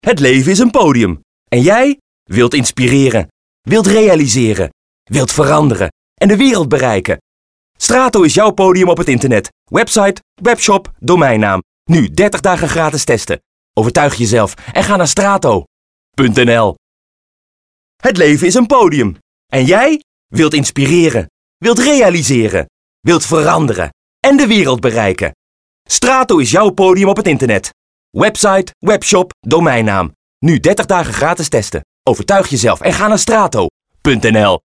Het leven is een podium. En jij wilt inspireren, wilt realiseren, wilt veranderen en de wereld bereiken. Strato is jouw podium op het internet. Website, webshop, domeinnaam. Nu 30 dagen gratis testen. Overtuig jezelf en ga naar strato.nl. Het leven is een podium. En jij wilt inspireren, wilt realiseren, wilt veranderen en de wereld bereiken. Strato is jouw podium op het internet. Website, webshop, domeinnaam. Nu 30 dagen gratis testen. Overtuig jezelf en ga naar strato.nl.